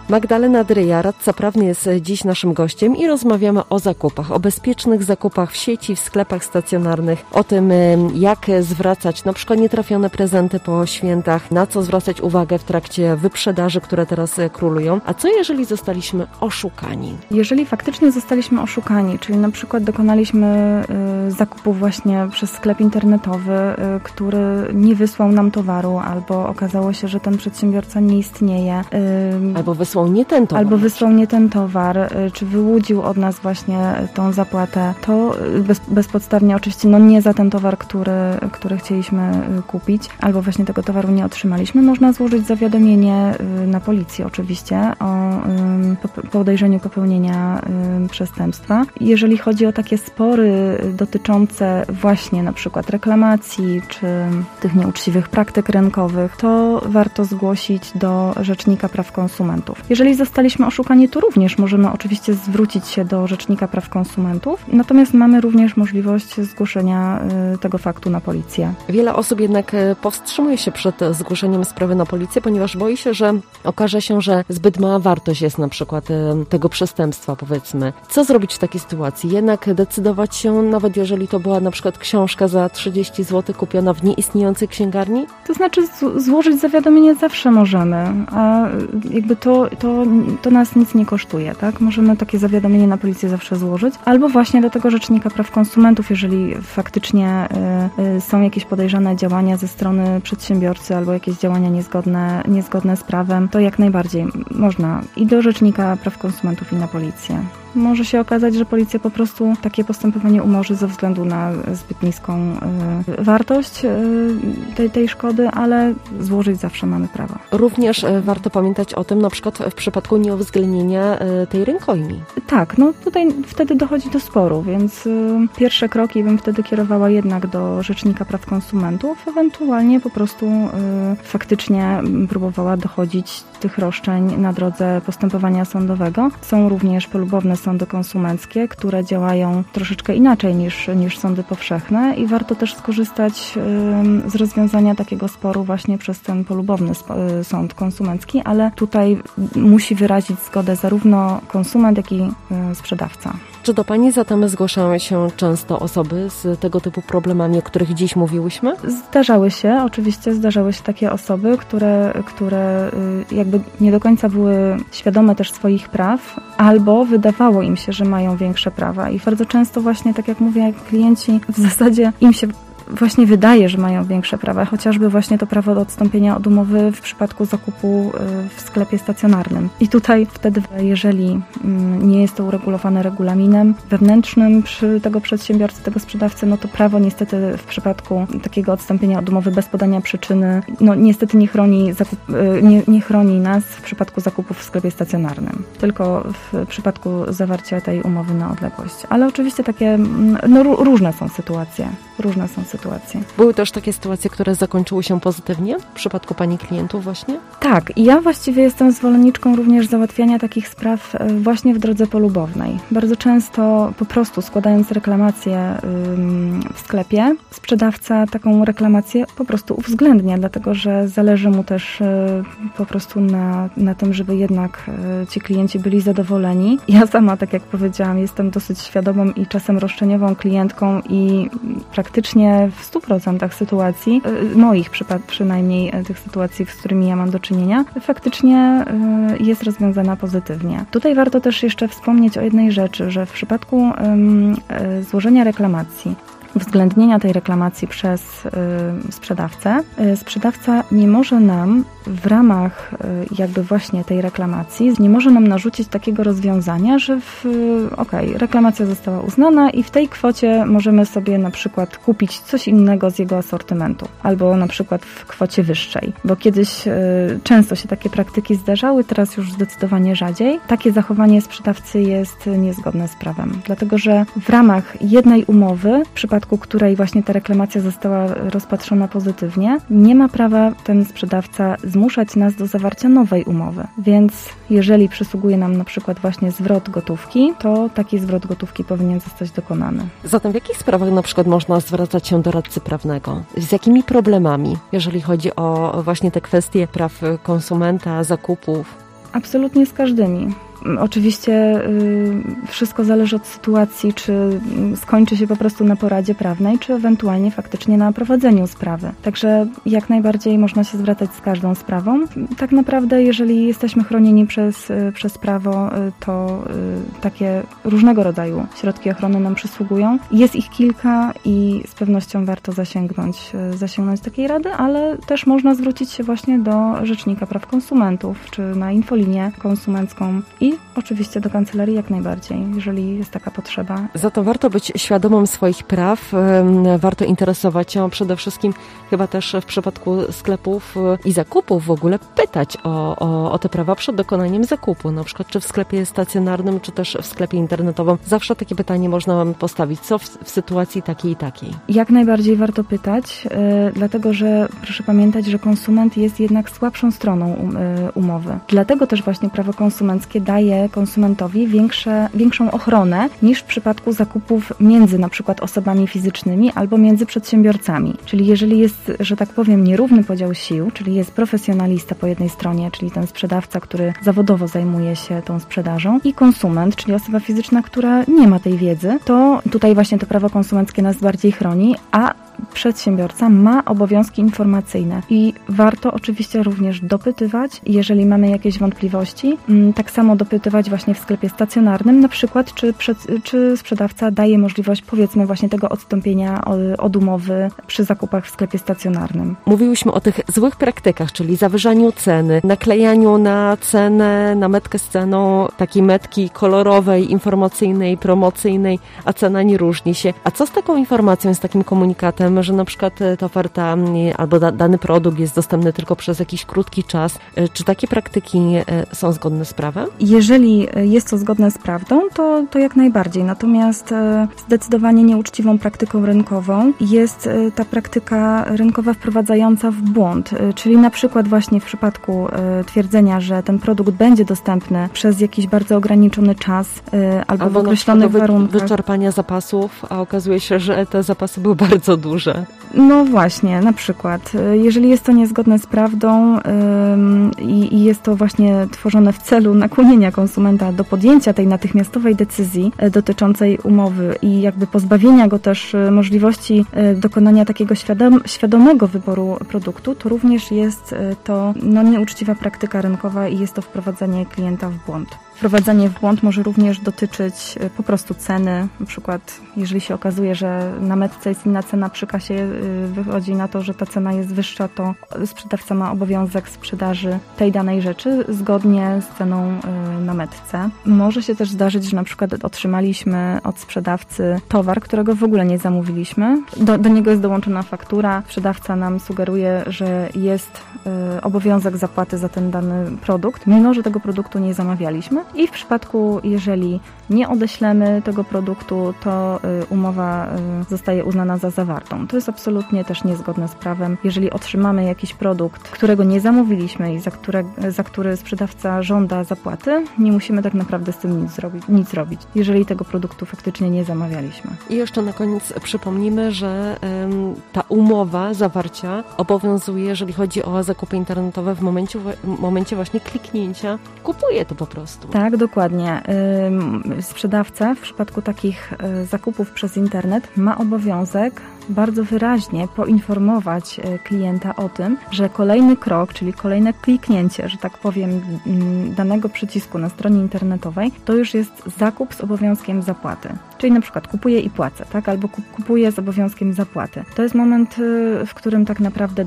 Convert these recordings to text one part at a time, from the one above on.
Magdalena Dryja, radca prawny, jest dziś naszym gościem i rozmawiamy o zakupach, o bezpiecznych zakupach w sieci, w sklepach stacjonarnych, o tym, jak zwracać na przykład nietrafione prezenty po świętach, na co zwracać uwagę w trakcie wyprzedaży, które teraz królują. A co jeżeli zostaliśmy oszukani? Jeżeli faktycznie zostaliśmy oszukani, czyli na przykład dokonaliśmy zakupu właśnie przez sklep internetowy, który nie wysłał nam towaru, albo okazało się, że ten przedsiębiorca nie istnieje. Albo wysłał nie ten towar. Czy wyłudził od nas właśnie tą zapłatę, to bezpodstawnie oczywiście nie za ten towar, który chcieliśmy kupić, albo właśnie tego towaru nie otrzymaliśmy, można złożyć zawiadomienie na policję oczywiście o podejrzeniu popełnienia przestępstwa. Jeżeli chodzi o takie spory dotyczące właśnie na przykład reklamacji, czy tych nieuczciwych praktyk rynkowych, to warto zgłosić do Rzecznika Praw Konsumentów. Jeżeli zostaliśmy oszukani, to również możemy oczywiście zwrócić się do Rzecznika Praw Konsumentów, natomiast mamy również możliwość zgłoszenia tego faktu na policję. Wiele osób jednak powstrzymuje się przed zgłoszeniem sprawy na policję, ponieważ boi się, że okaże się, że zbyt mała wartość jest na przykład tego przestępstwa, powiedzmy. Co zrobić w takiej sytuacji? Jednak decydować się, nawet jeżeli to była na przykład książka za 30 zł kupiona w nieistniejącej księgarni? To znaczy złożyć zawiadomienie zawsze możemy, a jakby to nas nic nie kosztuje, tak? Możemy takie zawiadomienie na policję zawsze złożyć, albo właśnie do tego Rzecznika Praw Konsumentów, jeżeli faktycznie są jakieś podejrzane działania ze strony przedsiębiorcy, albo jakieś działania niezgodne z prawem, to jak najbardziej można i do Rzecznika Praw Konsumentów, i na policję. Może się okazać, że policja po prostu takie postępowanie umorzy ze względu na zbyt niską wartość tej szkody, ale złożyć zawsze mamy prawo. Również warto pamiętać o tym, na przykład w przypadku nieuwzględnienia tej rękojmi. Tak, tutaj wtedy dochodzi do sporu, więc pierwsze kroki bym wtedy kierowała jednak do Rzecznika Praw Konsumentów, ewentualnie po prostu faktycznie próbowała dochodzić tych roszczeń na drodze postępowania sądowego. Są również polubowne sądy konsumenckie, które działają troszeczkę inaczej niż sądy powszechne i warto też skorzystać z rozwiązania takiego sporu właśnie przez ten polubowny sąd konsumencki, ale tutaj musi wyrazić zgodę zarówno konsument, jak i sprzedawca. Czy do Pani zatem zgłaszają się często osoby z tego typu problemami, o których dziś mówiłyśmy? Zdarzały się takie osoby, które jakby nie do końca były świadome też swoich praw, albo wydawało im się, że mają większe prawa. I bardzo często właśnie, tak jak mówię, klienci w zasadzie im się właśnie wydaje, że mają większe prawa, chociażby właśnie to prawo do odstąpienia od umowy w przypadku zakupu w sklepie stacjonarnym. I tutaj wtedy, jeżeli nie jest to uregulowane regulaminem wewnętrznym tego przedsiębiorcy, tego sprzedawcy, to prawo niestety w przypadku takiego odstąpienia od umowy bez podania przyczyny, niestety nie chroni nas w przypadku zakupów w sklepie stacjonarnym, tylko w przypadku zawarcia tej umowy na odległość. Ale oczywiście takie, różne są sytuacje. Były też takie sytuacje, które zakończyły się pozytywnie w przypadku Pani klientów właśnie? Tak. I ja właściwie jestem zwolenniczką również załatwiania takich spraw właśnie w drodze polubownej. Bardzo często po prostu składając reklamację w sklepie, sprzedawca taką reklamację po prostu uwzględnia, dlatego że zależy mu też po prostu na tym, żeby jednak ci klienci byli zadowoleni. Ja sama, tak jak powiedziałam, jestem dosyć świadomą i czasem roszczeniową klientką i praktycznie w 100% sytuacji, moich przynajmniej tych sytuacji, z którymi ja mam do czynienia, faktycznie jest rozwiązana pozytywnie. Tutaj warto też jeszcze wspomnieć o jednej rzeczy, że w przypadku złożenia reklamacji, uwzględnienia tej reklamacji przez sprzedawcę, sprzedawca nie może nam w ramach jakby właśnie tej reklamacji, nie może nam narzucić takiego rozwiązania, że reklamacja została uznana i w tej kwocie możemy sobie na przykład kupić coś innego z jego asortymentu, albo na przykład w kwocie wyższej, bo kiedyś często się takie praktyki zdarzały, teraz już zdecydowanie rzadziej. Takie zachowanie sprzedawcy jest niezgodne z prawem, dlatego że w ramach jednej umowy, w przypadku której właśnie ta reklamacja została rozpatrzona pozytywnie, nie ma prawa ten sprzedawca zmuszać nas do zawarcia nowej umowy. Więc jeżeli przysługuje nam na przykład właśnie zwrot gotówki, to taki zwrot gotówki powinien zostać dokonany. Zatem w jakich sprawach na przykład można zwracać się do radcy prawnego? Z jakimi problemami, jeżeli chodzi o właśnie te kwestie praw konsumenta, zakupów? Absolutnie z każdymi. Oczywiście wszystko zależy od sytuacji, czy skończy się po prostu na poradzie prawnej, czy ewentualnie faktycznie na prowadzeniu sprawy. Także jak najbardziej można się zwracać z każdą sprawą. Tak naprawdę, jeżeli jesteśmy chronieni przez prawo, to takie różnego rodzaju środki ochrony nam przysługują. Jest ich kilka i z pewnością warto zasięgnąć takiej rady, ale też można zwrócić się właśnie do Rzecznika Praw Konsumentów, czy na infolinię konsumencką i oczywiście do kancelarii jak najbardziej, jeżeli jest taka potrzeba. Za to warto być świadomym swoich praw, warto interesować się, przede wszystkim chyba też w przypadku sklepów i zakupów w ogóle pytać o te prawa przed dokonaniem zakupu, na przykład czy w sklepie stacjonarnym, czy też w sklepie internetowym. Zawsze takie pytanie można postawić, co w sytuacji takiej i takiej. Jak najbardziej warto pytać, dlatego że proszę pamiętać, że konsument jest jednak słabszą stroną umowy. Dlatego też właśnie prawo konsumenckie daje konsumentowi większą ochronę niż w przypadku zakupów między na przykład osobami fizycznymi albo między przedsiębiorcami. Czyli jeżeli jest, że tak powiem, nierówny podział sił, czyli jest profesjonalista po jednej stronie, czyli ten sprzedawca, który zawodowo zajmuje się tą sprzedażą i konsument, czyli osoba fizyczna, która nie ma tej wiedzy, to tutaj właśnie to prawo konsumenckie nas bardziej chroni, a przedsiębiorca ma obowiązki informacyjne i warto oczywiście również dopytywać, jeżeli mamy jakieś wątpliwości, tak samo dopytywać właśnie w sklepie stacjonarnym, na przykład czy sprzedawca daje możliwość, powiedzmy, właśnie tego odstąpienia od umowy przy zakupach w sklepie stacjonarnym. Mówiłyśmy o tych złych praktykach, czyli zawyżaniu ceny, naklejaniu na cenę, na metkę z ceną takiej metki kolorowej, informacyjnej, promocyjnej, a cena nie różni się. A co z taką informacją, z takim komunikatem, że na przykład ta oferta albo dany produkt jest dostępny tylko przez jakiś krótki czas. Czy takie praktyki są zgodne z prawem? Jeżeli jest to zgodne z prawdą, to jak najbardziej. Natomiast zdecydowanie nieuczciwą praktyką rynkową jest ta praktyka rynkowa wprowadzająca w błąd. Czyli na przykład właśnie w przypadku twierdzenia, że ten produkt będzie dostępny przez jakiś bardzo ograniczony czas albo w określonych warunkach. Wyczerpania zapasów, a okazuje się, że te zapasy były bardzo duże. No właśnie, na przykład, jeżeli jest to niezgodne z prawdą i jest to właśnie tworzone w celu nakłonienia konsumenta do podjęcia tej natychmiastowej decyzji dotyczącej umowy i jakby pozbawienia go też możliwości dokonania takiego świadomego wyboru produktu, to również jest to nieuczciwa praktyka rynkowa i jest to wprowadzanie klienta w błąd. Wprowadzanie w błąd może również dotyczyć po prostu ceny. Na przykład, jeżeli się okazuje, że na metce jest inna cena, przy kasie wychodzi na to, że ta cena jest wyższa, to sprzedawca ma obowiązek sprzedaży tej danej rzeczy zgodnie z ceną na metce. Może się też zdarzyć, że na przykład otrzymaliśmy od sprzedawcy towar, którego w ogóle nie zamówiliśmy. Do niego jest dołączona faktura. Sprzedawca nam sugeruje, że jest obowiązek zapłaty za ten dany produkt, mimo że tego produktu nie zamawialiśmy. I w przypadku, jeżeli nie odeślemy tego produktu, to umowa zostaje uznana za zawartą. To jest absolutnie też niezgodne z prawem. Jeżeli otrzymamy jakiś produkt, którego nie zamówiliśmy i za który sprzedawca żąda zapłaty, nie musimy tak naprawdę z tym nic zrobić, jeżeli tego produktu faktycznie nie zamawialiśmy. I jeszcze na koniec przypomnimy, że ta umowa zawarcia obowiązuje, jeżeli chodzi o zakupy internetowe, w momencie właśnie kliknięcia. Kupuje to po prostu. Tak, dokładnie. Sprzedawca w przypadku takich zakupów przez internet ma obowiązek bardzo wyraźnie poinformować klienta o tym, że kolejny krok, czyli kolejne kliknięcie, że tak powiem, danego przycisku na stronie internetowej, to już jest zakup z obowiązkiem zapłaty. Czyli na przykład kupuję i płacę, tak? Albo kupuję z obowiązkiem zapłaty. To jest moment, w którym tak naprawdę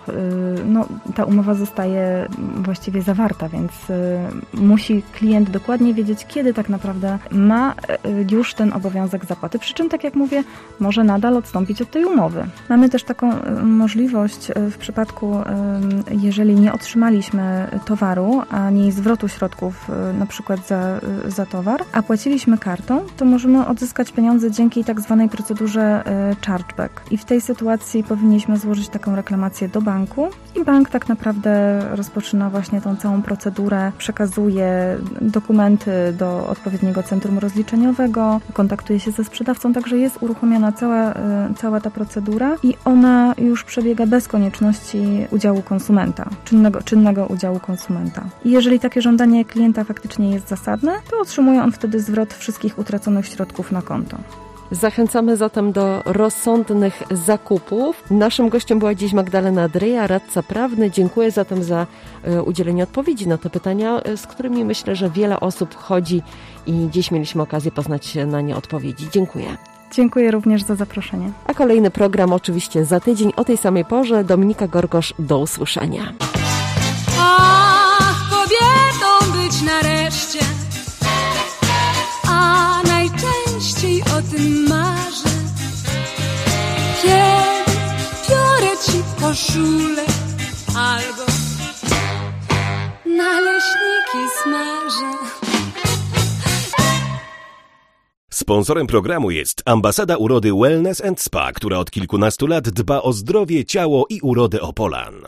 ta umowa zostaje właściwie zawarta, więc musi klient dokładnie wiedzieć, kiedy tak naprawdę ma już ten obowiązek zapłaty. Przy czym, tak jak mówię, może nadal odstąpić od tej umowy. Mamy też taką możliwość w przypadku, jeżeli nie otrzymaliśmy towaru, ani zwrotu środków na przykład za towar, a płaciliśmy kartą, to możemy odzyskać pieniądze dzięki tak zwanej procedurze chargeback. I w tej sytuacji powinniśmy złożyć taką reklamację do banku i bank tak naprawdę rozpoczyna właśnie tą całą procedurę, przekazuje dokumenty do odpowiedniego centrum rozliczeniowego, kontaktuje się ze sprzedawcą, także jest uruchomiona cała cała ta procedura i ona już przebiega bez konieczności udziału konsumenta, czynnego udziału konsumenta. I jeżeli takie żądanie klienta faktycznie jest zasadne, to otrzymuje on wtedy zwrot wszystkich utraconych środków na konto. Zachęcamy zatem do rozsądnych zakupów. Naszym gościem była dziś Magdalena Dryja, radca prawny. Dziękuję zatem za udzielenie odpowiedzi na te pytania, z którymi myślę, że wiele osób chodzi i dziś mieliśmy okazję poznać na nie odpowiedzi. Dziękuję. Dziękuję również za zaproszenie. A kolejny program oczywiście za tydzień o tej samej porze. Dominika Gorgosz, do usłyszenia. Ach, kobietą być nareszcie, a najczęściej o tym marzę. Kiedy biorę ci koszulę albo naleśniki smażę. Sponsorem programu jest Ambasada Urody Wellness & Spa, która od kilkunastu lat dba o zdrowie, ciało i urodę Opolan.